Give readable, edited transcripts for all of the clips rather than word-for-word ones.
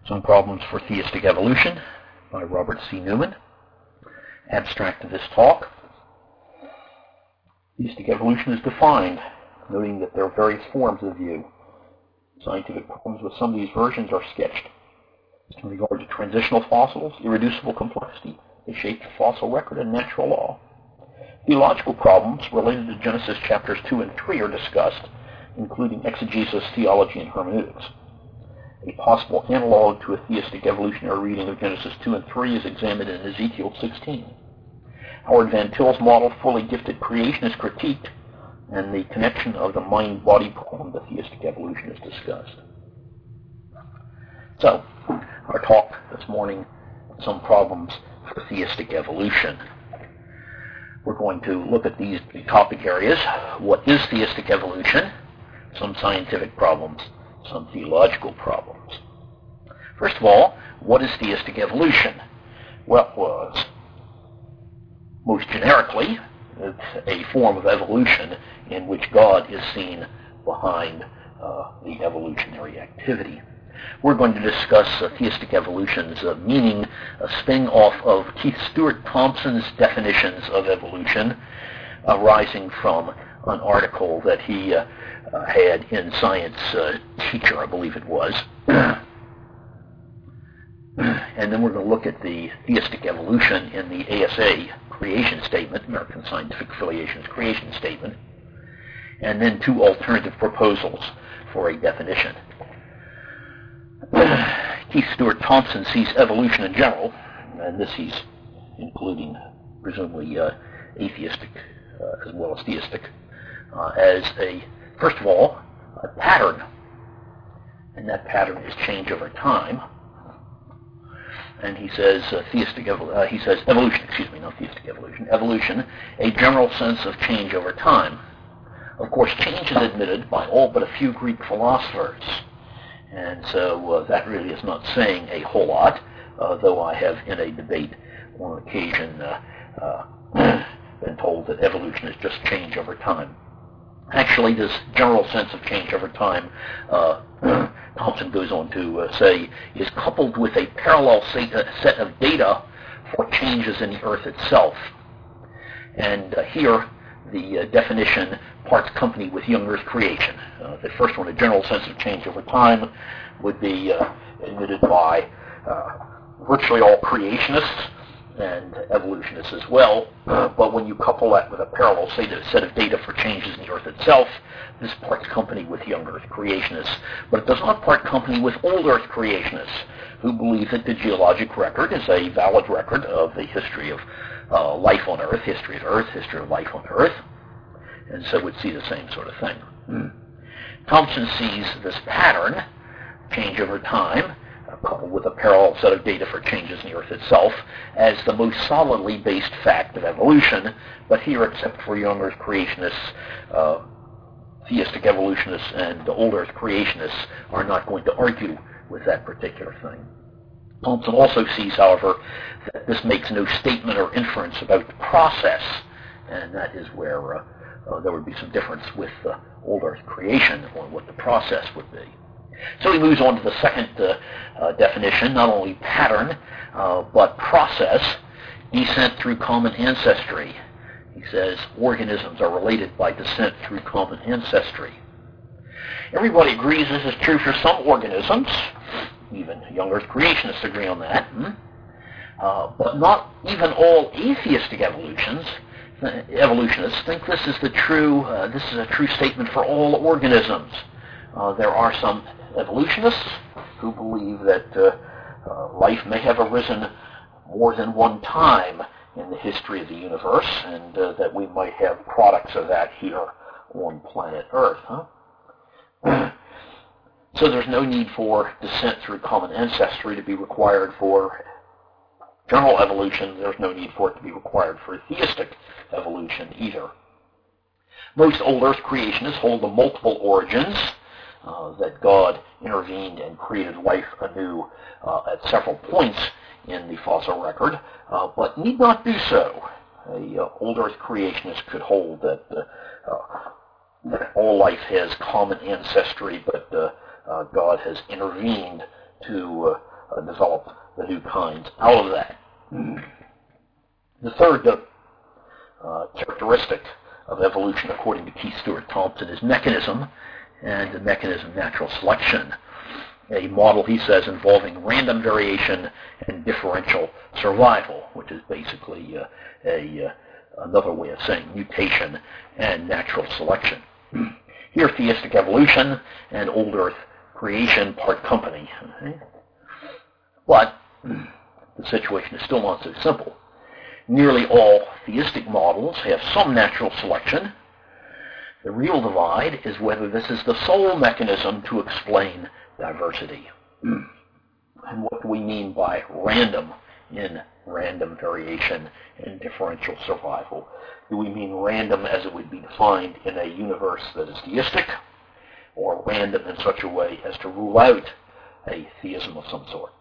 Some Problems for Theistic Evolution by Robert C. Newman. Abstract of this talk. Theistic evolution is defined, noting that there are various forms of the view. Scientific problems with some of these versions are sketched. In regard to transitional fossils, irreducible complexity, they shape the fossil record and natural law. Theological problems related to Genesis chapters 2 and 3 are discussed, including exegesis, theology, and hermeneutics. A possible analog to a theistic evolutionary reading of Genesis 2 and 3 is examined in Ezekiel 16. Howard Van Til's model, Fully Gifted Creation, is critiqued, and the connection of the mind-body problem to theistic evolution is discussed. So, our talk this morning, Some Problems for Theistic Evolution. We're going to look at these topic areas. What is theistic evolution? Some scientific problems, some theological problems. First of all, what is theistic evolution? Well, most generically, it's a form of evolution in which God is seen behind the evolutionary activity. We're going to discuss theistic evolution's meaning, spinning off of Keith Stewart Thompson's definitions of evolution, arising from an article that he had in Science Teacher, I believe it was. And then we're going to look at the theistic evolution in the ASA creation statement, American Scientific Affiliation's creation statement, and then two alternative proposals for a definition. Keith Stewart Thompson sees evolution in general, and this he's including presumably atheistic as well as theistic, as first of all, a pattern, and that pattern is change over time. And he says evolution, a general sense of change over time. Of course, change is admitted by all but a few Greek philosophers, and so that really is not saying a whole lot, though I have in a debate on occasion been told that evolution is just change over time. Actually, this general sense of change over time, Thompson goes on to say, is coupled with a parallel set of data for changes in the Earth itself. And here, the definition parts company with young Earth creation. The first one, a general sense of change over time, would be admitted by virtually all creationists and evolutionists as well, but when you couple that with a parallel set of data for changes in the Earth itself, this parts company with young Earth creationists. But it does not part company with old Earth creationists, who believe that the geologic record is a valid record of the history of life on Earth, history of life on Earth, and so would see the same sort of thing. Thompson sees this pattern, change over time, coupled with a parallel set of data for changes in the Earth itself, as the most solidly based fact of evolution, but here, except for young Earth creationists, theistic evolutionists and old Earth creationists are not going to argue with that particular thing. Thompson also sees, however, that this makes no statement or inference about the process, and that is where there would be some difference with old Earth creation on what the process would be. So he moves on to the second definition, not only pattern, but process, descent through common ancestry. He says organisms are related by descent through common ancestry. Everybody agrees this is true for some organisms. Even young Earth creationists agree on that. But not even all atheistic evolutionists think this is a true statement for all organisms. There are some evolutionists who believe that life may have arisen more than one time in the history of the universe, and that we might have products of that here on planet Earth. So there's no need for descent through common ancestry to be required for general evolution. There's no need for it to be required for theistic evolution either. Most old Earth creationists hold the multiple origins, that God intervened and created life anew at several points in the fossil record, but need not do so. Old Earth creationists could hold that all life has common ancestry, but God has intervened to develop the new kinds out of that. The third characteristic of evolution, according to Keith Stewart Thompson, is mechanism, and the mechanism natural selection. A model, he says, involving random variation and differential survival, which is basically another way of saying mutation and natural selection. Here, theistic evolution and old Earth creation part company. Okay? But the situation is still not so simple. Nearly all theistic models have some natural selection. The real divide is whether this is the sole mechanism to explain diversity. And what do we mean by random in random variation and differential survival? Do we mean random as it would be defined in a universe that is theistic, or random in such a way as to rule out a theism of some sort?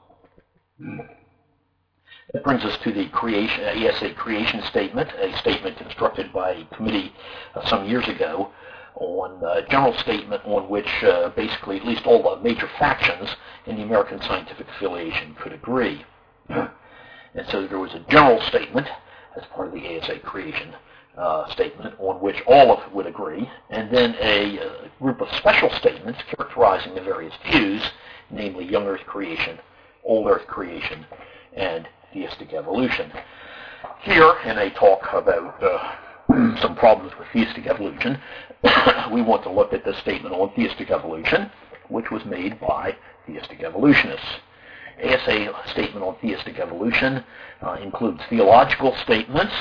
That brings us to the ASA creation statement, a statement constructed by a committee some years ago, on a general statement on which basically at least all the major factions in the American scientific affiliation could agree. And so there was a general statement as part of the ASA creation statement on which all of it would agree, and then a group of special statements characterizing the various views, namely young Earth creation, old Earth creation, and theistic evolution. Here, in a talk about some problems with theistic evolution, we want to look at the statement on theistic evolution, which was made by theistic evolutionists. ASA statement on theistic evolution includes theological statements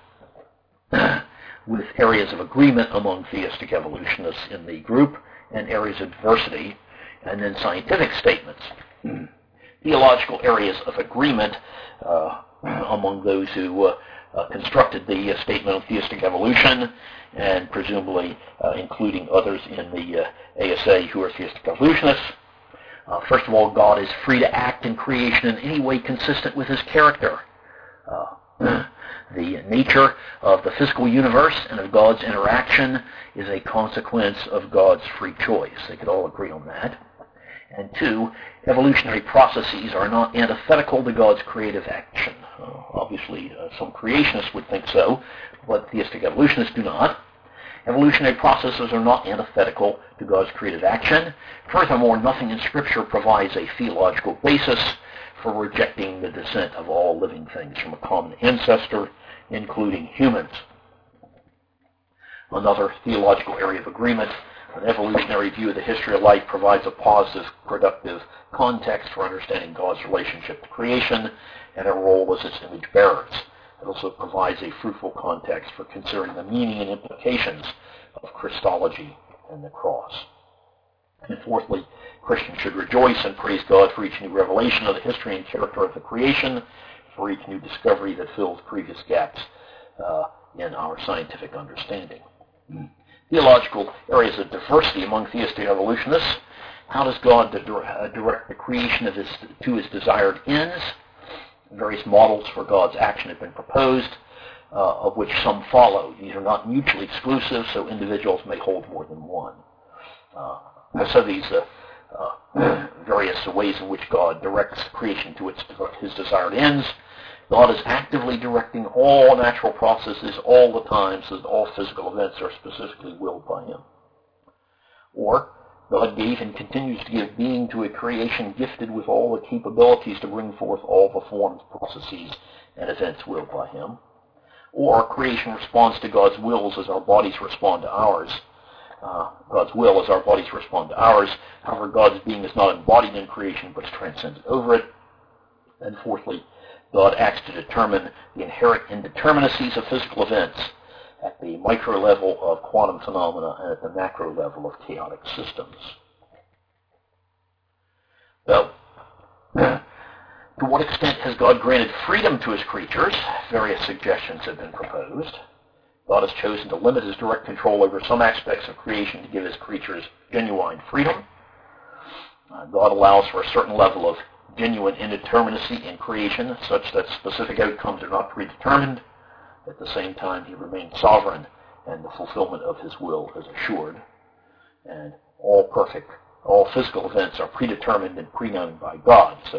with areas of agreement among theistic evolutionists in the group and areas of diversity, and then scientific statements. Theological areas of agreement among those who constructed the statement on theistic evolution, and presumably including others in the ASA who are theistic evolutionists. First of all, God is free to act in creation in any way consistent with his character. The nature of the physical universe and of God's interaction is a consequence of God's free choice. They could all agree on that. And two, evolutionary processes are not antithetical to God's creative action. Obviously, some creationists would think so, but theistic evolutionists do not. Evolutionary processes are not antithetical to God's creative action. Furthermore, nothing in Scripture provides a theological basis for rejecting the descent of all living things from a common ancestor, including humans. Another theological area of agreement, an evolutionary view of the history of life provides a positive, productive context for understanding God's relationship to creation and our role as its image bearers. It also provides a fruitful context for considering the meaning and implications of Christology and the cross. And fourthly, Christians should rejoice and praise God for each new revelation of the history and character of the creation, for each new discovery that fills previous gaps in our scientific understanding. Theological areas of diversity among theistic evolutionists. How does God direct the creation to his desired ends? Various models for God's action have been proposed, of which some follow. These are not mutually exclusive, so individuals may hold more than one. So these various ways in which God directs creation to his desired ends. God is actively directing all natural processes all the time, so that all physical events are specifically willed by him. Or, God gave and continues to give being to a creation gifted with all the capabilities to bring forth all the forms, processes, and events willed by him. Or, creation responds to God's wills as our bodies respond to ours. God's will as our bodies respond to ours. However, God's being is not embodied in creation, but is transcended over it. And fourthly, God acts to determine the inherent indeterminacies of physical events at the micro level of quantum phenomena and at the macro level of chaotic systems. So, to what extent has God granted freedom to his creatures? Various suggestions have been proposed. God has chosen to limit his direct control over some aspects of creation to give his creatures genuine freedom. God allows for a certain level of genuine indeterminacy in creation, such that specific outcomes are not predetermined. At the same time, he remains sovereign, and the fulfillment of his will is assured. And all physical events are predetermined and preknown by God, so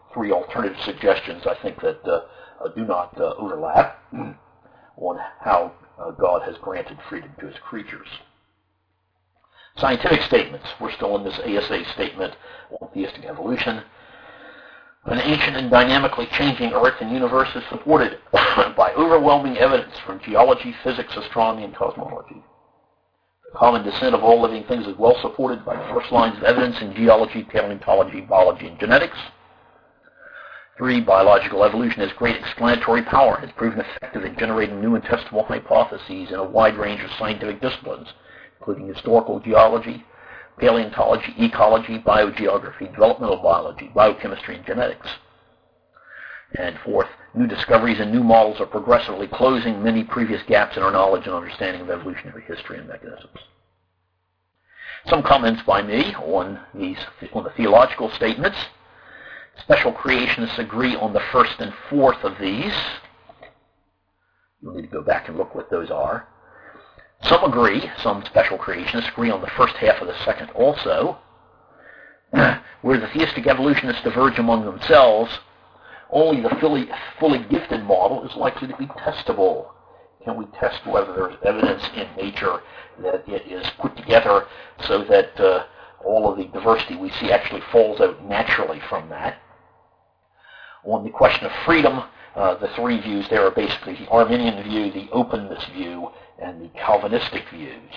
three alternative suggestions, I think, that do not overlap on how God has granted freedom to his creatures. Scientific statements. We're still in this ASA statement on theistic evolution. An ancient and dynamically changing Earth and universe is supported by overwhelming evidence from geology, physics, astronomy, and cosmology. The common descent of all living things is well supported by the first lines of evidence in geology, paleontology, biology, and genetics. 3. Biological evolution has great explanatory power and has proven effective in generating new and testable hypotheses in a wide range of scientific disciplines, including historical geology, paleontology, ecology, biogeography, developmental biology, biochemistry, and genetics. And 4th, new discoveries and new models are progressively closing many previous gaps in our knowledge and understanding of evolutionary history and mechanisms. Some comments by me on the theological statements. Special creationists agree on the first and fourth of these. You'll need to go back and look what those are. Some special creationists agree on the first half of the second also. Where the theistic evolutionists diverge among themselves, only the fully gifted model is likely to be testable. Can we test whether there's evidence in nature that it is put together so that all of the diversity we see actually falls out naturally from that? On the question of freedom, the three views there are basically the Arminian view, the openness view, and the Calvinistic views.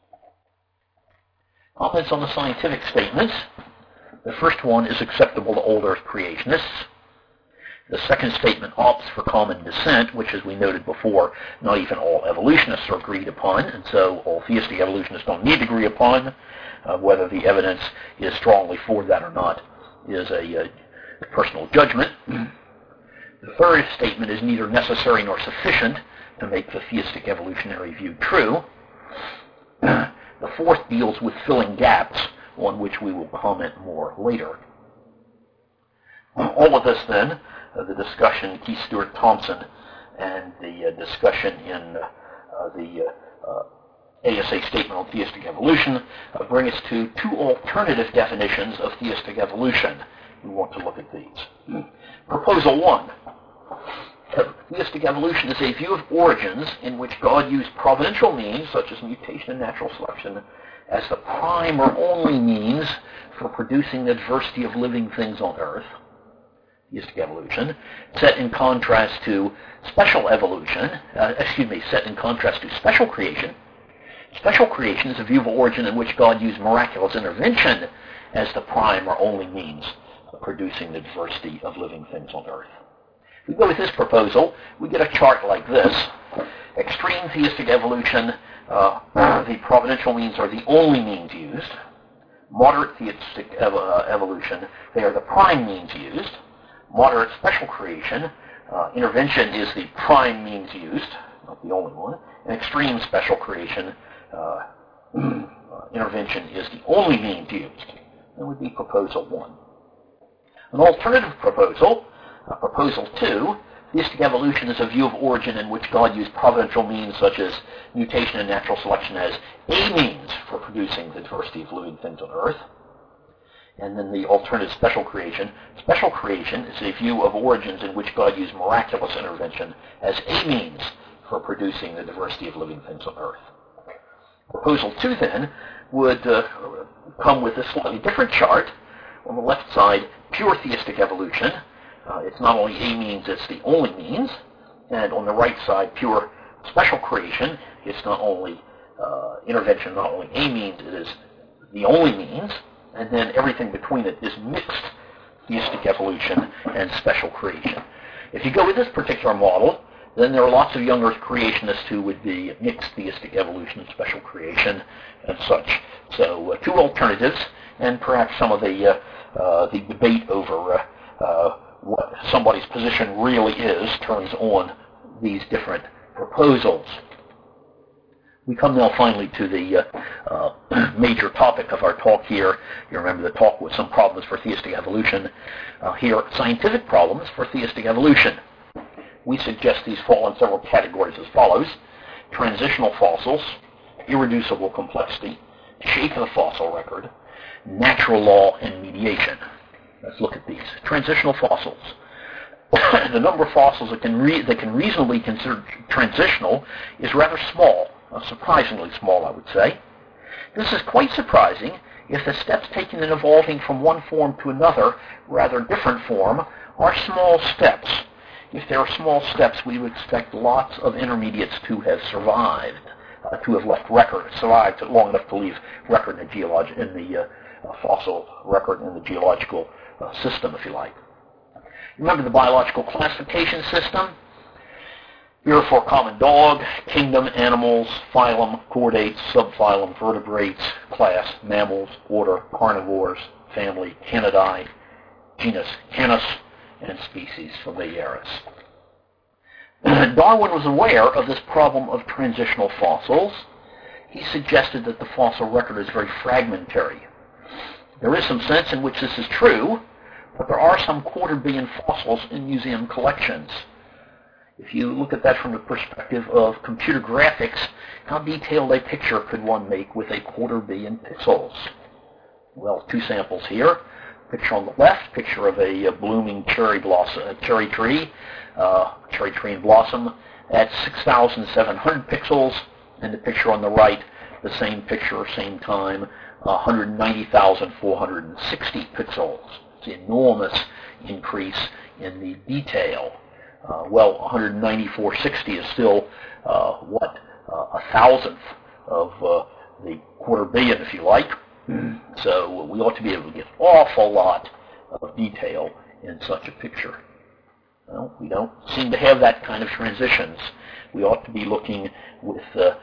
Comments on the scientific statements. The first one is acceptable to old Earth creationists. The second statement opts for common descent, which, as we noted before, not even all evolutionists are agreed upon, and so all theistic evolutionists don't need to agree upon. Whether the evidence is strongly for that or not is a personal judgment. The third statement is neither necessary nor sufficient to make the theistic evolutionary view true. The fourth deals with filling gaps, on which we will comment more later. All of this, then, the discussion Keith Stewart Thompson and the discussion in the ASA statement on theistic evolution bring us to two alternative definitions of theistic evolution. We want to look at these. Proposal 1. Theistic evolution is a view of origins in which God used providential means, such as mutation and natural selection, as the prime or only means for producing the diversity of living things on Earth. Theistic evolution, set in contrast to special creation. Special creation is a view of origin in which God used miraculous intervention as the prime or only means of producing the diversity of living things on Earth. If we go with this proposal, we get a chart like this. Extreme theistic evolution, the providential means are the only means used. Moderate theistic evolution, they are the prime means used. Moderate special creation, intervention is the prime means used, not the only one. And extreme special creation, intervention is the only means used. That would be proposal 1. An alternative proposal, proposal 2, theistic evolution is a view of origin in which God used providential means such as mutation and natural selection as a means for producing the diversity of living things on Earth. And then the alternative special creation. Special creation is a view of origins in which God used miraculous intervention as a means for producing the diversity of living things on Earth. Proposal 2, then, would come with a slightly different chart. On the left side, pure theistic evolution. It's not only a means, it's the only means. And on the right side, pure special creation. It's not only intervention, not only a means, it is the only means. And then everything between it is mixed theistic evolution and special creation. If you go with this particular model, then there are lots of young Earth creationists who would be mixed theistic evolution and special creation and such. So two alternatives, and perhaps some of the debate over what somebody's position really is turns on these different proposals. We come now finally to the major topic of our talk here. You remember the talk with some problems for theistic evolution. Here, scientific problems for theistic evolution. We suggest these fall in several categories as follows: transitional fossils, irreducible complexity, shape of the fossil record, natural law, and mediation. Let's look at these. Transitional fossils. The number of fossils that can reasonably consider transitional is rather small, surprisingly small, I would say. This is quite surprising if the steps taken in evolving from one form to another, rather different form, are small steps. If there are small steps, we would expect lots of intermediates to have survived, to have left survived long enough to leave record in the fossil record in the geological system, if you like. Remember the biological classification system? Here for common dog, kingdom, animals, phylum, chordates, subphylum, vertebrates, class, mammals, order, carnivores, family, Canidae, genus, Canis, and species, Familiaris. Darwin was aware of this problem of transitional fossils. He suggested that the fossil record is very fragmentary. There is some sense in which this is true, but there are some 250 million fossils in museum collections. If you look at that from the perspective of computer graphics, how detailed a picture could one make with a 250 million pixels? Well, two samples here. Picture on the left, picture of a blooming cherry tree in blossom at 6,700 pixels, and the picture on the right, the same picture, same time, 190,460 pixels. It's an enormous increase in the detail. 19460 is still a thousandth of the 250 million, if you like. So we ought to be able to get an awful lot of detail in such a picture. Well, we don't seem to have that kind of transitions. We ought to be looking with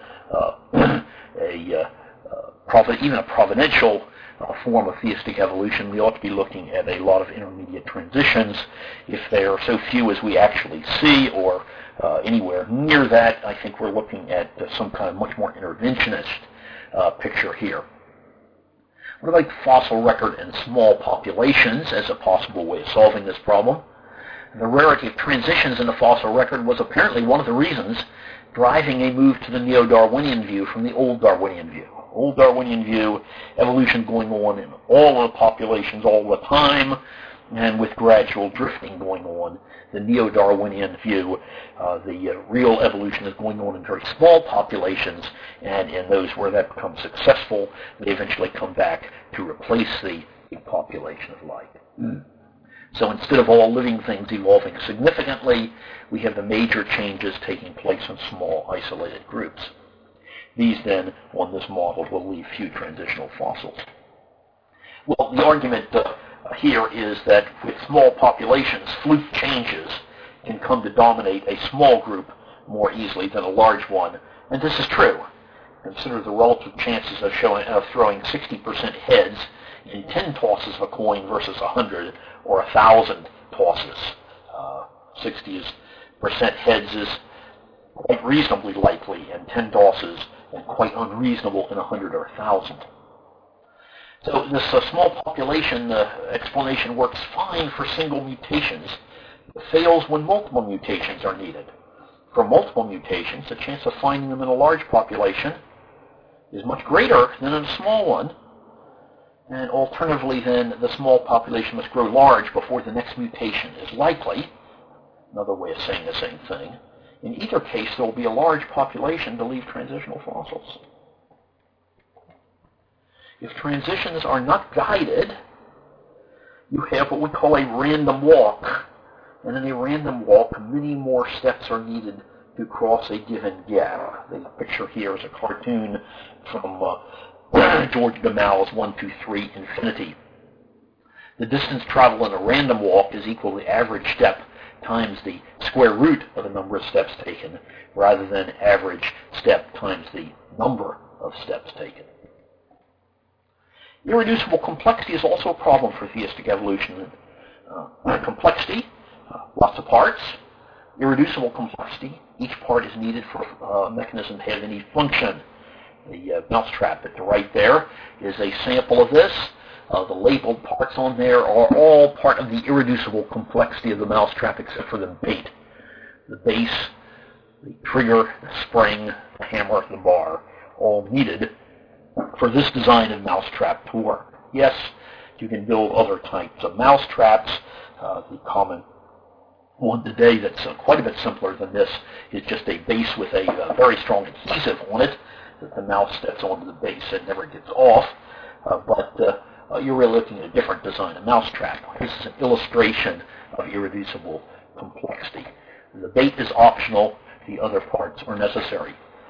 even a providential form of theistic evolution. We ought to be looking at a lot of intermediate transitions. If there are so few as we actually see, or anywhere near that, I think we're looking at some kind of much more interventionist picture here. What about the fossil record in small populations as a possible way of solving this problem? The rarity of transitions in the fossil record was apparently one of the reasons driving a move to the neo-Darwinian view from the old Darwinian view. Old Darwinian view, evolution going on in all the populations all the time, and with gradual drifting going on. The neo-Darwinian view, the real evolution is going on in very small populations, and in those where that becomes successful, they eventually come back to replace the big population of life. So instead of all living things evolving significantly, we have the major changes taking place in small, isolated groups. These then, on this model, will leave few transitional fossils. Well, the argument here is that with small populations, fluke changes can come to dominate a small group more easily than a large one, and this is true. Consider the relative chances of throwing 60% heads in 10 tosses of a coin versus 100 or 1,000 tosses. 60% heads is quite reasonably likely, and 10 tosses and quite unreasonable in 100 or 1,000. So this small population explanation works fine for single mutations, but fails when multiple mutations are needed. For multiple mutations, the chance of finding them in a large population is much greater than in a small one, and alternatively then the small population must grow large before the next mutation is likely. Another way of saying the same thing. In either case, there will be a large population to leave transitional fossils. If transitions are not guided, you have what we call a random walk. And in a random walk, many more steps are needed to cross a given gap. The picture here is a cartoon from George Gamal's 1, 2, 3 Infinity. The distance traveled in a random walk is equal to the average step times the square root of the number of steps taken, rather than average step times the number of steps taken. Irreducible complexity is also a problem for theistic evolution. Complexity, lots of parts. Irreducible complexity, each part is needed for a mechanism to have any function. The mousetrap at the right there is a sample of this. The labeled parts on there are all part of the irreducible complexity of the mousetrap except for the bait. The base, the trigger, the spring, the hammer, the bar, all needed for this design of mousetrap to work. Yes, You can build other types of mouse traps. The common one today that's quite a bit simpler than this is just a base with a very strong adhesive on it that the mouse steps onto the base and never gets off. But you're really looking at a different design of mousetrap. This is an illustration of irreducible complexity. The bait is optional. The other parts are necessary.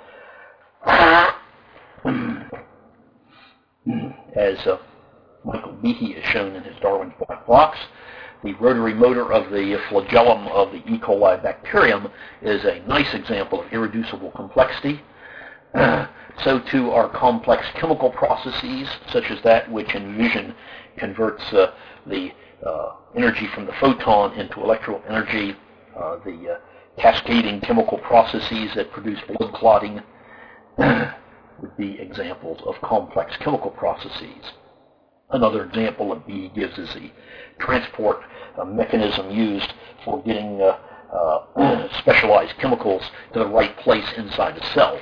As Michael Behe has shown in his Darwin's Black Box, the rotary motor of the flagellum of the E. coli bacterium is a nice example of irreducible complexity. So too are complex chemical processes, such as that which in vision converts the energy from the photon into electrical energy, the cascading chemical processes that produce blood clotting would be examples of complex chemical processes. Another example of Behe gives is the transport mechanism used for getting specialized chemicals to the right place inside a cell.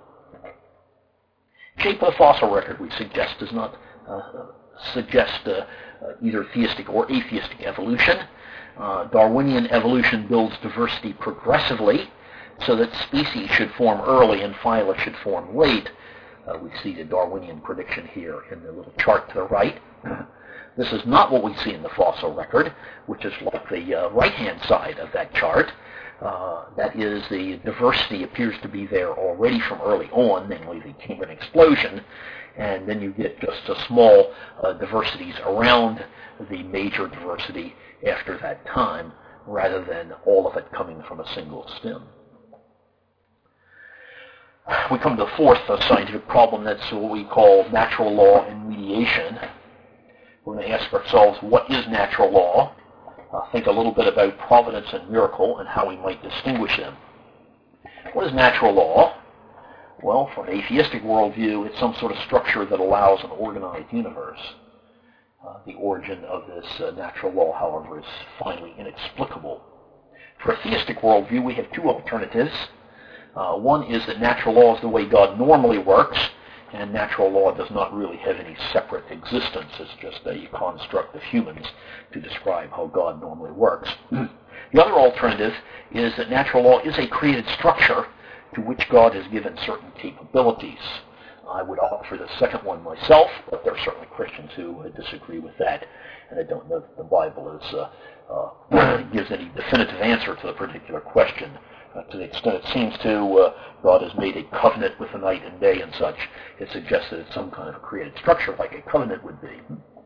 Shape of the fossil record, we suggest, does not suggest either theistic or atheistic evolution. Darwinian evolution builds diversity progressively so that species should form early and phyla should form late. We see the Darwinian prediction here in the little chart to the right. This is not what we see in the fossil record, which is like the right-hand side of that chart. That is, the diversity appears to be there already from early on, namely the Cambrian explosion, and then you get just a small diversities around the major diversity after that time, rather than all of it coming from a single stem. We come to the fourth scientific problem. That's what we call natural law and mediation. We're going to ask ourselves, what is natural law? Think a little bit about providence and miracle and how we might distinguish them. What is natural law? Well, from an atheistic worldview, it's some sort of structure that allows an organized universe. The origin of this natural law, however, is finally inexplicable. For a theistic worldview, we have two alternatives. One is that natural law is the way God normally works, and natural law does not really have any separate existence. It's just a construct of humans to describe how God normally works. The other alternative is that natural law is a created structure to which God has given certain capabilities. I would offer the second one myself, but there are certainly Christians who disagree with that, and I don't know that the Bible gives any definitive answer to the particular question. To the extent it seems to, God has made a covenant with the night and day and such. It suggests that it's some kind of a created structure like a covenant would be.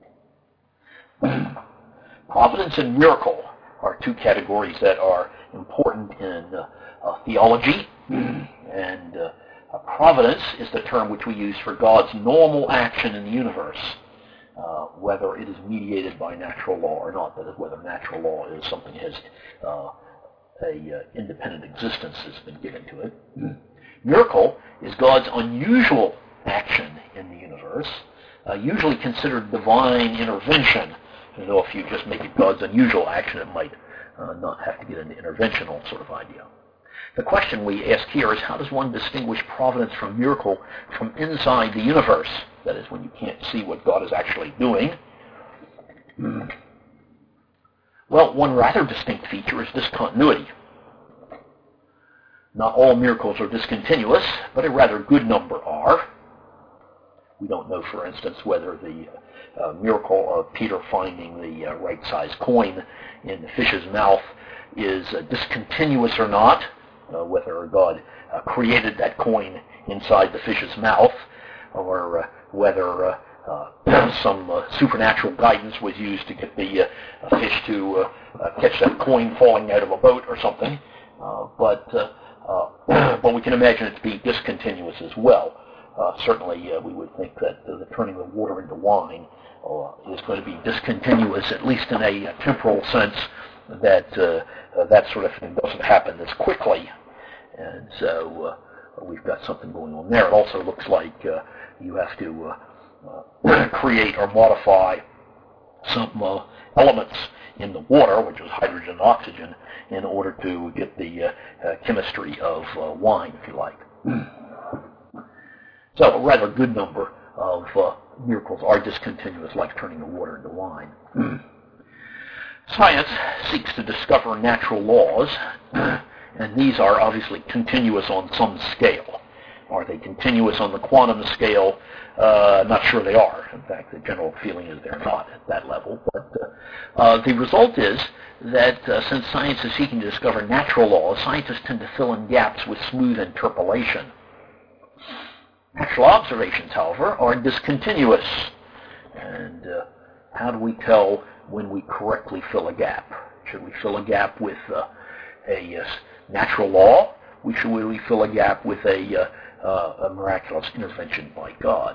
Providence and miracle are two categories that are important in theology, and providence is the term which we use for God's normal action in the universe, whether it is mediated by natural law or not. That is, whether natural law is something that has independent existence has been given to it. Miracle is God's unusual action in the universe, usually considered divine intervention, though if you just make it God's unusual action, it might not have to get into interventional sort of idea. The question we ask here is, how does one distinguish providence from miracle from inside the universe? That is, when you can't see what God is actually doing. Well, one rather distinct feature is discontinuity. Not all miracles are discontinuous, but a rather good number are. We don't know, for instance, whether the miracle of Peter finding the right-sized coin in the fish's mouth is discontinuous or not, whether God created that coin inside the fish's mouth, or whether some supernatural guidance was used to get the fish to catch that coin falling out of a boat or something. But we can imagine it to be discontinuous as well. Certainly, we would think that the turning the water into wine is going to be discontinuous, at least in a temporal sense, that that sort of thing doesn't happen as quickly. And so we've got something going on there. It also looks like you have to create or modify some elements in the water, which is hydrogen and oxygen, in order to get the chemistry of wine, if you like. So a rather good number of miracles are discontinuous, like turning the water into wine. Science seeks to discover natural laws, and these are obviously continuous on some scale. Are they continuous on the quantum scale? Not sure they are. In fact, the general feeling is they're not at that level. But the result is that since science is seeking to discover natural laws, scientists tend to fill in gaps with smooth interpolation. Natural observations, however, are discontinuous. And how do we tell when we correctly fill a gap? Should we fill a gap with a natural law? Should we fill a gap with a miraculous intervention by God?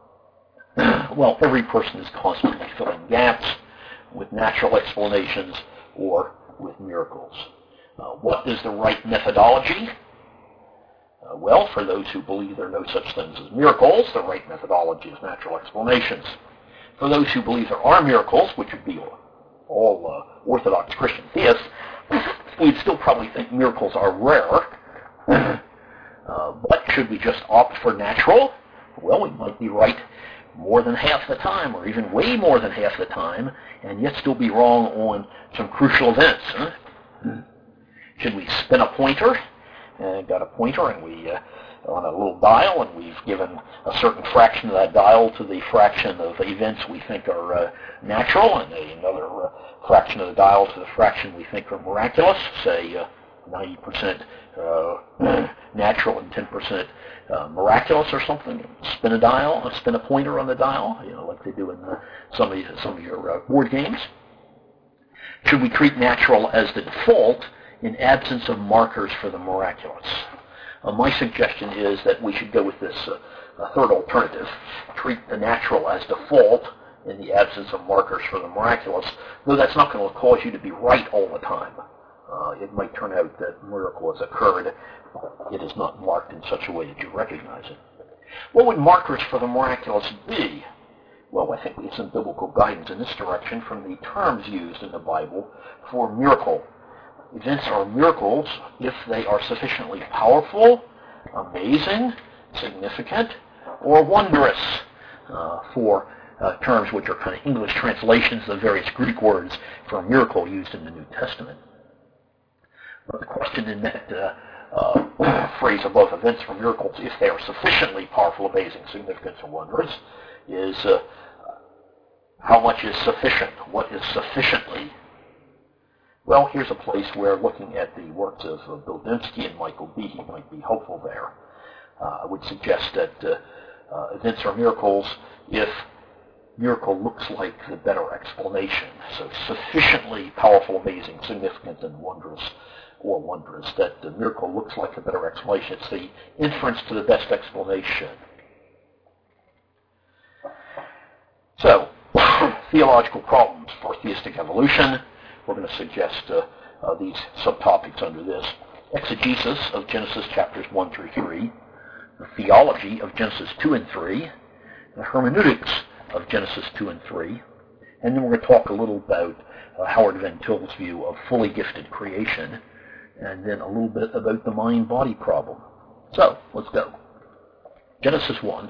Well, every person is constantly filling gaps with natural explanations or with miracles. What is the right methodology? Well, for those who believe there are no such things as miracles, the right methodology is natural explanations. For those who believe there are miracles, which would be all Orthodox Christian theists, we'd still probably think miracles are rare. But should we just opt for natural? Well, we might be right more than half the time, or even way more than half the time, and yet still be wrong on some crucial events. Should we spin a pointer? Got a pointer, and we on a little dial, and we've given a certain fraction of that dial to the fraction of events we think are natural, and another fraction of the dial to the fraction we think are miraculous, say 90% natural and 10% miraculous or something. Spin a pointer on the dial, like they do in some of your board games. Should we treat natural as the default in absence of markers for the miraculous? My suggestion is that we should go with this third alternative, treat the natural as default in the absence of markers for the miraculous, though that's not going to cause you to be right all the time. It might turn out that a miracle has occurred, but it is not marked in such a way that you recognize it. What would markers for the miraculous be? Well, I think we have some biblical guidance in this direction from the terms used in the Bible for miracle. Events are miracles if they are sufficiently powerful, amazing, significant, or wondrous, for terms which are kind of English translations of the various Greek words for a miracle used in the New Testament. But the question in that phrase above, events for miracles, if they are sufficiently powerful, amazing, significant, or wondrous, is how much is sufficient? What is sufficiently? Well, here's a place where looking at the works of Bill Dembski and Michael Behe might be helpful there. I would suggest that events are miracles if miracle looks like the better explanation. So sufficiently powerful, amazing, significant, and wondrous, that the miracle looks like a better explanation. It's the inference to the best explanation. So, theological problems for theistic evolution. We're going to suggest these subtopics under this. Exegesis of Genesis chapters 1 through 3. The theology of Genesis 2 and 3. The hermeneutics of Genesis 2 and 3. And then we're going to talk a little about Howard Van Til's view of fully gifted creation. And then a little bit about the mind-body problem. So, let's go. Genesis 1.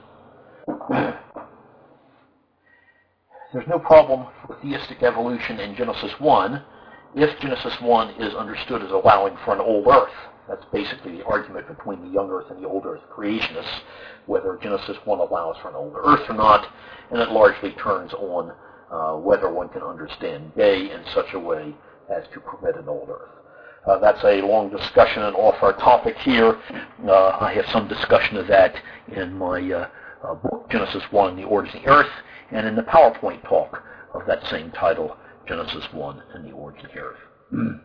There's no problem for theistic evolution in Genesis 1 if Genesis 1 is understood as allowing for an old earth. That's basically the argument between the young earth and the old earth creationists, whether Genesis 1 allows for an old earth or not, and it largely turns on whether one can understand day in such a way as to permit an old earth. That's a long discussion and off our topic here. I have some discussion of that in my book, Genesis 1, The Origin of the Earth, and in the PowerPoint talk of that same title, Genesis 1 and the Origin of the Earth.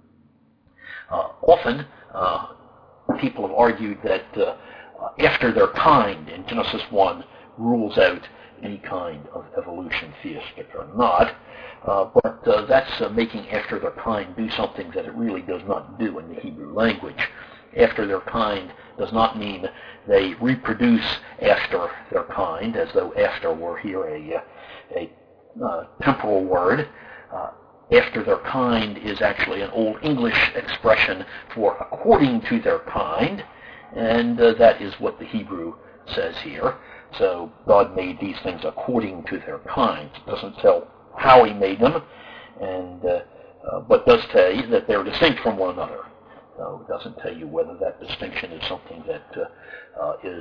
Often, people have argued that after their kind in Genesis 1 rules out any kind of evolution, theistic or not, but that's making after their kind do something that it really does not do in the Hebrew language. After their kind does not mean they reproduce after their kind, as though after were here a temporal word. After their kind is actually an Old English expression for according to their kind, and that is what the Hebrew says here. So God made these things according to their kinds. It doesn't tell how he made them, and but does tell you that they're distinct from one another. So it doesn't tell you whether that distinction is something that is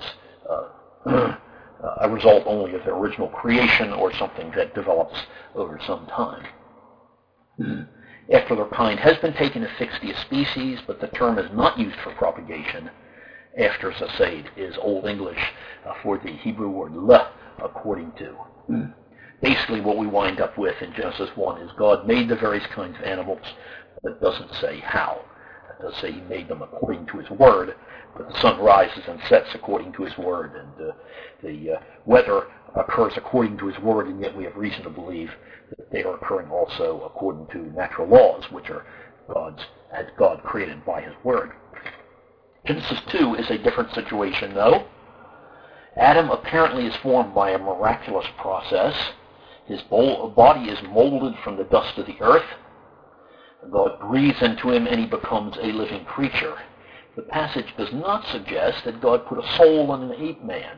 a result only of their original creation or something that develops over some time. After their kind has been taken, affixed to a species, but the term is not used for propagation. After Zasaid is Old English for the Hebrew word le, according to. Basically what we wind up with in Genesis 1 is God made the various kinds of animals, but it doesn't say how. It does say he made them according to his word, but the sun rises and sets according to his word, and the weather occurs according to his word, and yet we have reason to believe that they are occurring also according to natural laws, which are as God created by his word. Genesis 2 is a different situation, though. Adam apparently is formed by a miraculous process. His body is molded from the dust of the earth. God breathes into him and he becomes a living creature. The passage does not suggest that God put a soul in an ape man.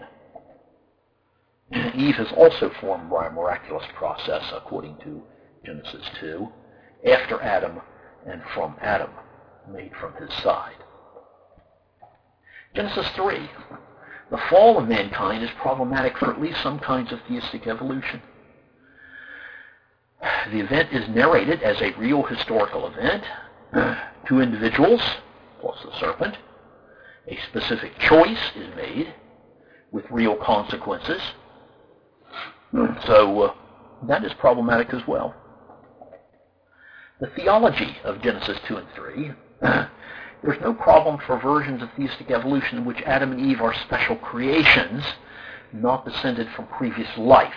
Eve is also formed by a miraculous process, according to Genesis 2, after Adam and from Adam, made from his side. Genesis 3. The fall of mankind is problematic for at least some kinds of theistic evolution. The event is narrated as a real historical event. Two individuals, plus the serpent. A specific choice is made with real consequences. So that is problematic as well. The theology of Genesis 2 and 3, there's no problem for versions of theistic evolution in which Adam and Eve are special creations, not descended from previous life.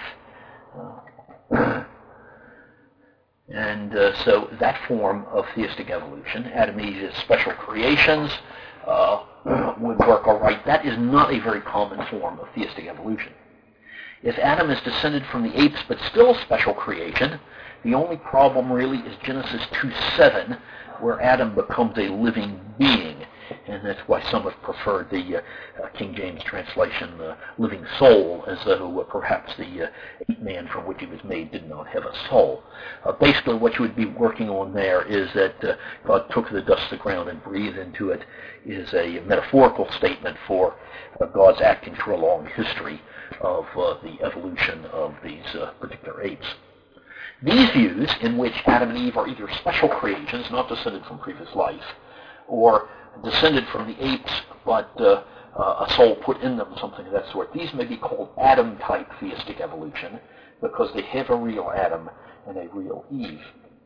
And so that form of theistic evolution, Adam and Eve as special creations, would work all right. That is not a very common form of theistic evolution. If Adam is descended from the apes but still a special creation, the only problem really is Genesis 2:7, where Adam becomes a living being. And that's why some have preferred the King James translation, living soul, as though perhaps the ape man from which he was made did not have a soul. Basically what you would be working on there is that God took the dust of the ground and breathed into it is a metaphorical statement for God's acting through a long history of the evolution of these particular apes. These views, in which Adam and Eve are either special creations, not descended from previous life, or descended from the apes, but a soul put in them, something of that sort, these may be called Adam-type theistic evolution, because they have a real Adam and a real Eve.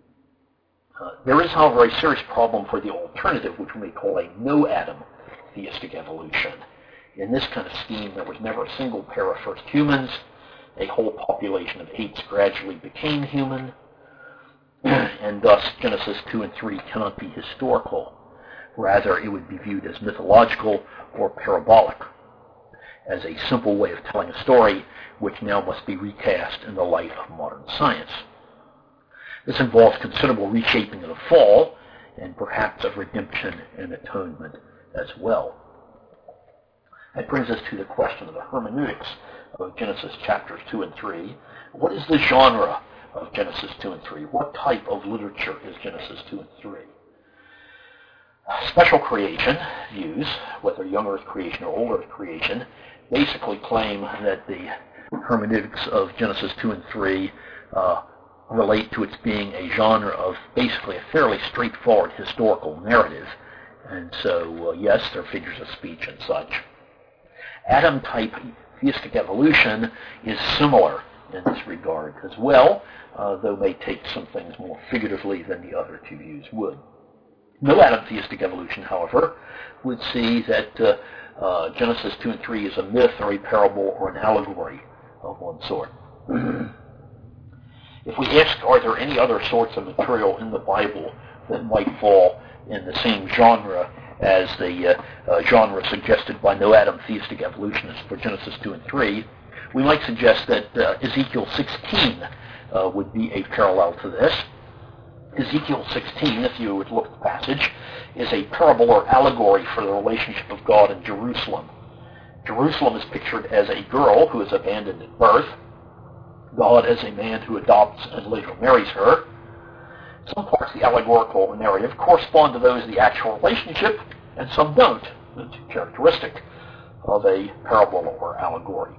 There is, however, a serious problem for the alternative, which we may call a no-Adam theistic evolution. In this kind of scheme, there was never a single pair of first humans. A whole population of apes gradually became human, and thus Genesis 2 and 3 cannot be historical. Rather, it would be viewed as mythological or parabolic, as a simple way of telling a story which now must be recast in the light of modern science. This involves considerable reshaping of the fall, and perhaps of redemption and atonement as well. That brings us to the question of the hermeneutics of Genesis chapters 2 and 3. What is the genre of Genesis 2 and 3? What type of literature is Genesis 2 and 3? Special creation views, whether young earth creation or old earth creation, basically claim that the hermeneutics of Genesis 2 and 3 relate to its being a genre of basically a fairly straightforward historical narrative. And so, yes, there are figures of speech and such. Adam-type theistic evolution is similar in this regard as well, though may take some things more figuratively than the other two views would. No Adam theistic evolution, however, would see that Genesis 2 and 3 is a myth or a parable or an allegory of one sort. If we ask, are there any other sorts of material in the Bible that might fall in the same genre as the genre suggested by no Adam theistic evolutionists for Genesis 2 and 3, we might suggest that Ezekiel 16 would be a parallel to this. Ezekiel 16, if you would look at the passage, is a parable or allegory for the relationship of God and Jerusalem. Jerusalem is pictured as a girl who is abandoned at birth, God as a man who adopts and later marries her. Some parts of the allegorical narrative correspond to those of the actual relationship, and some don't. It's characteristic of a parable or allegory.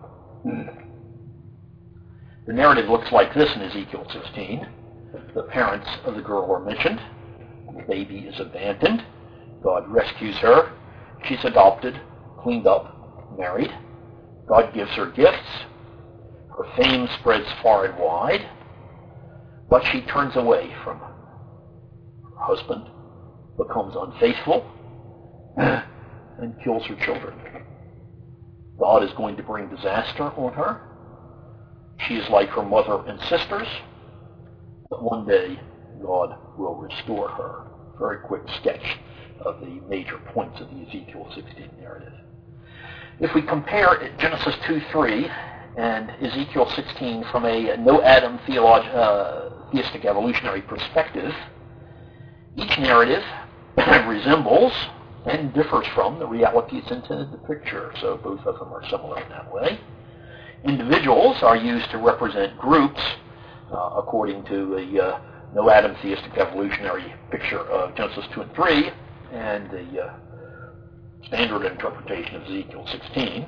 The narrative looks like this in Ezekiel 16. The parents of the girl are mentioned. The baby is abandoned. God rescues her. She's adopted, cleaned up, married. God gives her gifts. Her fame spreads far and wide. But she turns away from her husband, becomes unfaithful, and kills her children. God is going to bring disaster on her. She is like her mother and sisters, but one day God will restore her. Very quick sketch of the major points of the Ezekiel 16 narrative. If we compare Genesis 2:3 and Ezekiel 16 from a no-Adam theistic evolutionary perspective, each narrative resembles and differs from the reality it's intended to picture, so both of them are similar in that way. Individuals are used to represent groups according to the no-Adam theistic evolutionary picture of Genesis 2 and 3 and the standard interpretation of Ezekiel 16.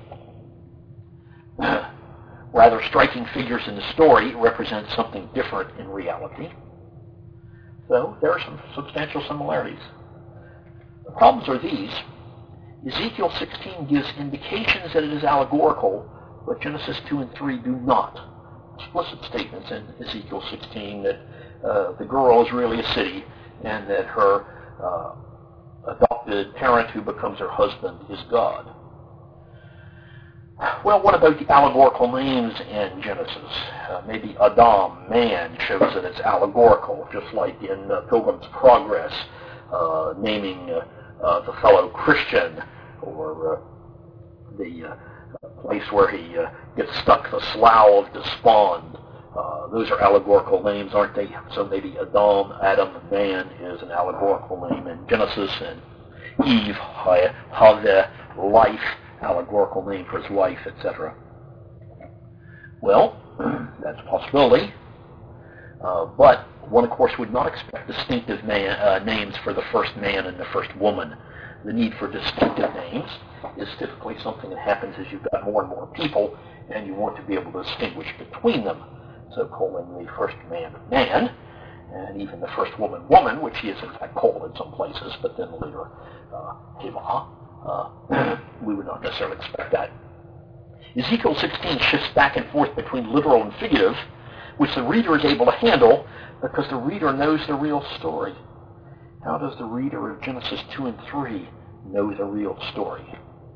Rather, striking figures in the story represent something different in reality. So there are some substantial similarities. The problems are these. Ezekiel 16 gives indications that it is allegorical, but Genesis 2 and 3 do not. Explicit statements in Ezekiel 16 that the girl is really a city and that her adopted parent who becomes her husband is God. Well, what about the allegorical names in Genesis? Maybe Adam, man, shows that it's allegorical, just like in Pilgrim's Progress, naming the fellow Christian, or the place where he gets stuck, the Slough of Despond. Those are allegorical names, aren't they? So maybe Adam, man, is an allegorical name in Genesis, and Eve, Haveh, life, allegorical name for his wife, etc. Well, that's a possibility. But one, of course, would not expect distinctive names for the first man and the first woman. The need for distinctive names is typically something that happens as you've got more and more people, and you want to be able to distinguish between them. So calling the first man, man, and even the first woman, woman, which he is in fact called in some places, but then later, Heva, we would not necessarily expect that. Ezekiel 16 shifts back and forth between literal and figurative, which the reader is able to handle because the reader knows the real story. How does the reader of Genesis 2 and 3 know the real story?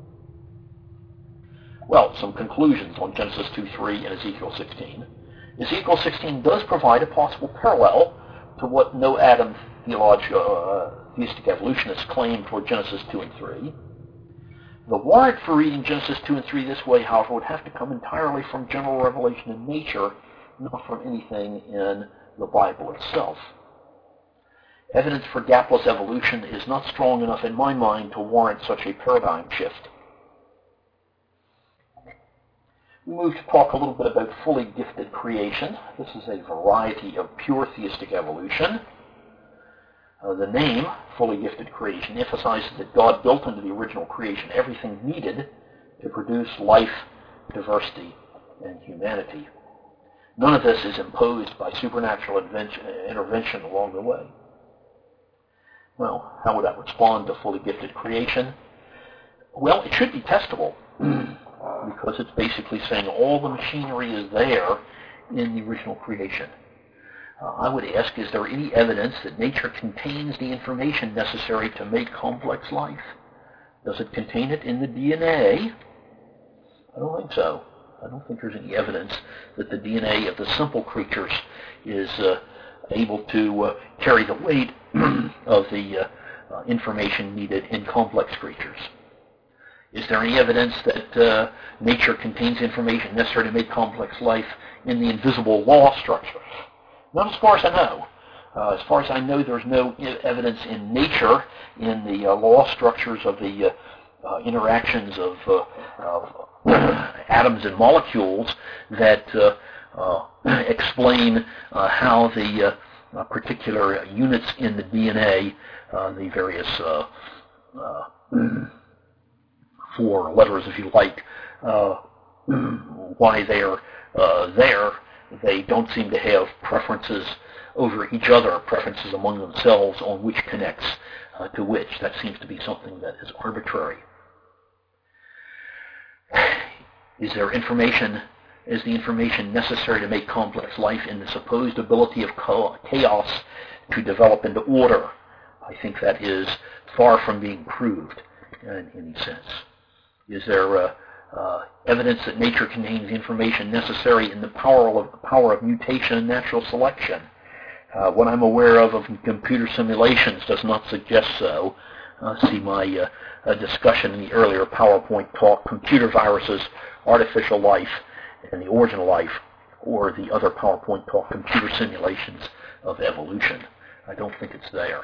Well, some conclusions on Genesis 2:3 and Ezekiel 16. Ezekiel 16 does provide a possible parallel to what no-Adam theistic evolutionists claim for Genesis 2 and 3. The warrant for reading Genesis 2 and 3 this way, however, would have to come entirely from general revelation in nature, not from anything in the Bible itself. Evidence for gapless evolution is not strong enough in my mind to warrant such a paradigm shift. We move to talk a little bit about fully gifted creation. This is a variety of pure theistic evolution. The name, fully gifted creation, emphasizes that God built into the original creation everything needed to produce life, diversity, and humanity. None of this is imposed by supernatural intervention along the way. Well, how would that respond to fully gifted creation? Well, it should be testable, because it's basically saying all the machinery is there in the original creation. I would ask, is there any evidence that nature contains the information necessary to make complex life? Does it contain it in the DNA? I don't think so. I don't think there's any evidence that the DNA of the simple creatures is able to carry the weight of the information needed in complex creatures. Is there any evidence that nature contains information necessary to make complex life in the invisible law structures? Not as far as I know. As far as I know, there's no evidence in nature, in the law structures of the interactions of atoms and molecules that explain how the particular units in the DNA, the various 4 letters, if you like, why they're there. They don't seem to have preferences over each other, preferences among themselves on which connects to which. That seems to be something that is arbitrary. Is the information necessary to make complex life in the supposed ability of chaos to develop into order? I think that is far from being proved in any sense. Is there evidence that nature contains the information necessary in the power of mutation and natural selection? What I'm aware of computer simulations does not suggest so. See my discussion in the earlier PowerPoint talk, computer viruses, artificial life, and the origin of life, or the other PowerPoint talk, computer simulations of evolution. I don't think it's there.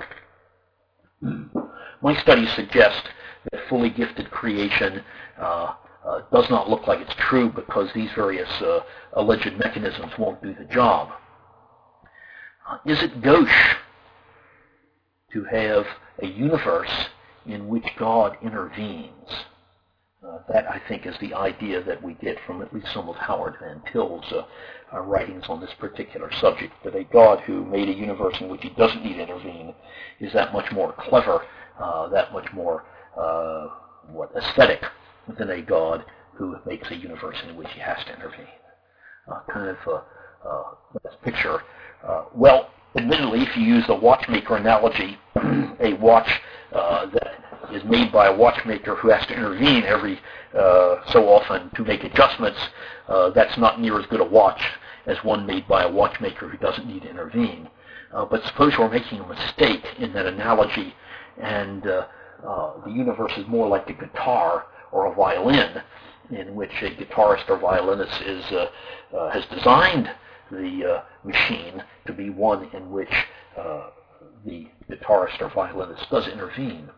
My studies suggest that fully gifted creation does not look like it's true because these various alleged mechanisms won't do the job. Is it gauche to have a universe in which God intervenes? That, I think, is the idea that we get from at least some of Howard Van Til's writings on this particular subject, that a God who made a universe in which he doesn't need to intervene is that much more clever, that much more aesthetic than a God who makes a universe in which he has to intervene. That picture. Well, admittedly, if you use the watchmaker analogy, a watch that is made by a watchmaker who has to intervene every so often to make adjustments, that's not near as good a watch as one made by a watchmaker who doesn't need to intervene. But suppose we're making a mistake in that analogy, and the universe is more like a guitar or a violin, in which a guitarist or violinist has designed the machine to be one in which the guitarist or violinist does intervene.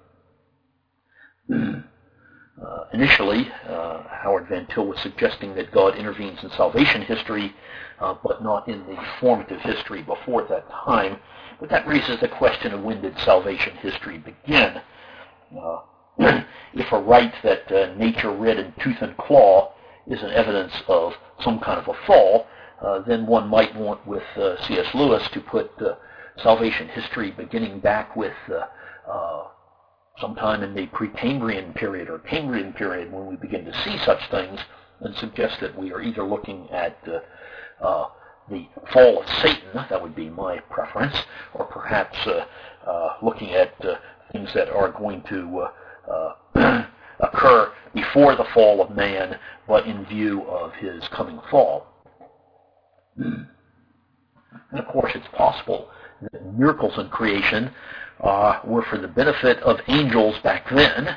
Initially, Howard Van Til was suggesting that God intervenes in salvation history, but not in the formative history before that time. But that raises the question of when did salvation history begin? If we're right that nature red in tooth and claw is an evidence of some kind of a fall, then one might want with C.S. Lewis to put salvation history beginning back with sometime in the Precambrian period or Cambrian period when we begin to see such things, and suggest that we are either looking at the fall of Satan, that would be my preference, or perhaps looking at things that are going to occur before the fall of man, but in view of his coming fall. And of course, it's possible that miracles in creation were for the benefit of angels back then,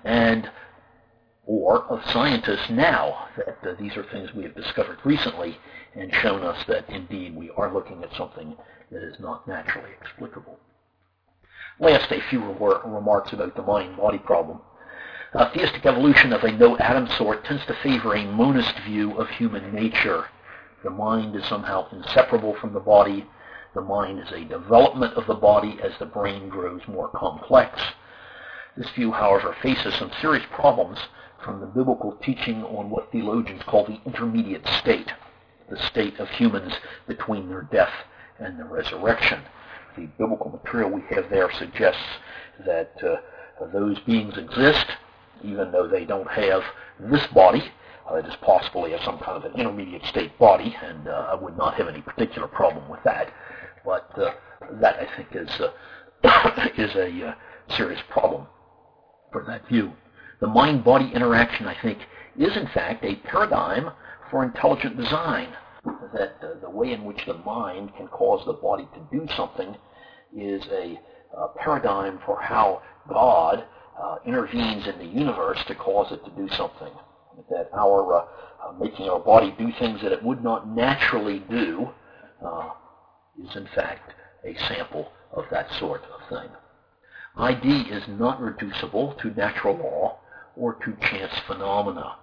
or of scientists now, that these are things we have discovered recently and shown us that indeed we are looking at something that is not naturally explicable. Last, a few remarks about the mind-body problem. Theistic evolution of a no-atom sort tends to favor a monist view of human nature. The mind is somehow inseparable from the body. The mind is a development of the body as the brain grows more complex. This view, however, faces some serious problems from the biblical teaching on what theologians call the intermediate state, the state of humans between their death and the resurrection. The biblical material we have there suggests that those beings exist, even though they don't have this body. It is possibly some kind of an intermediate state body, and I would not have any particular problem with that. But that, I think, is a serious problem for that view. The mind-body interaction, I think, is in fact a paradigm for intelligent design, that the way in which the mind can cause the body to do something is a paradigm for how God intervenes in the universe to cause it to do something. That our making our body do things that it would not naturally do is in fact a sample of that sort of thing. ID is not reducible to natural law or to chance phenomena.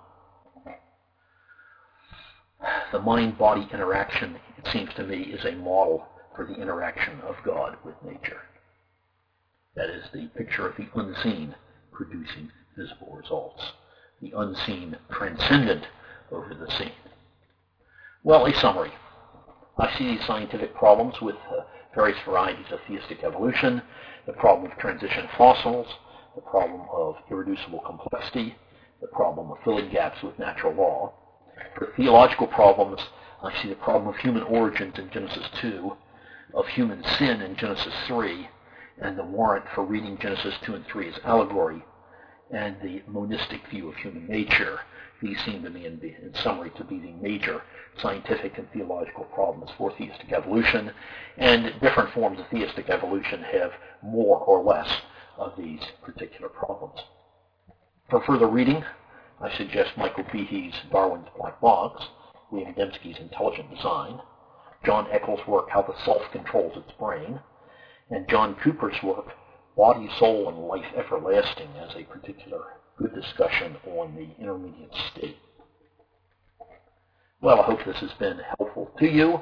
The mind-body interaction, it seems to me, is a model for the interaction of God with nature. That is the picture of the unseen producing visible results. The unseen transcendent over the seen. Well, a summary. I see these scientific problems with various varieties of theistic evolution, the problem of transition fossils, the problem of irreducible complexity, the problem of filling gaps with natural law. For theological problems, I see the problem of human origins in Genesis 2, of human sin in Genesis 3, and the warrant for reading Genesis 2 and 3 as allegory, and the monistic view of human nature. These seem to me, in summary, to be the major scientific and theological problems for theistic evolution, and different forms of theistic evolution have more or less of these particular problems. For further reading, I suggest Michael Behe's Darwin's Black Box, William Dembski's Intelligent Design, John Eccles' work, How the Self Controls Its Brain, and John Cooper's work, Body, Soul, and Life Everlasting, as a particular good discussion on the intermediate state. Well, I hope this has been helpful to you.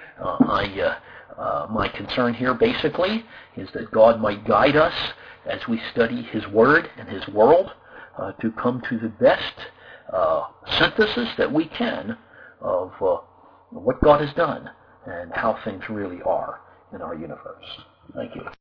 My concern here basically is that God might guide us as we study His Word and His world to come to the best synthesis that we can of what God has done and how things really are in our universe. Thank you.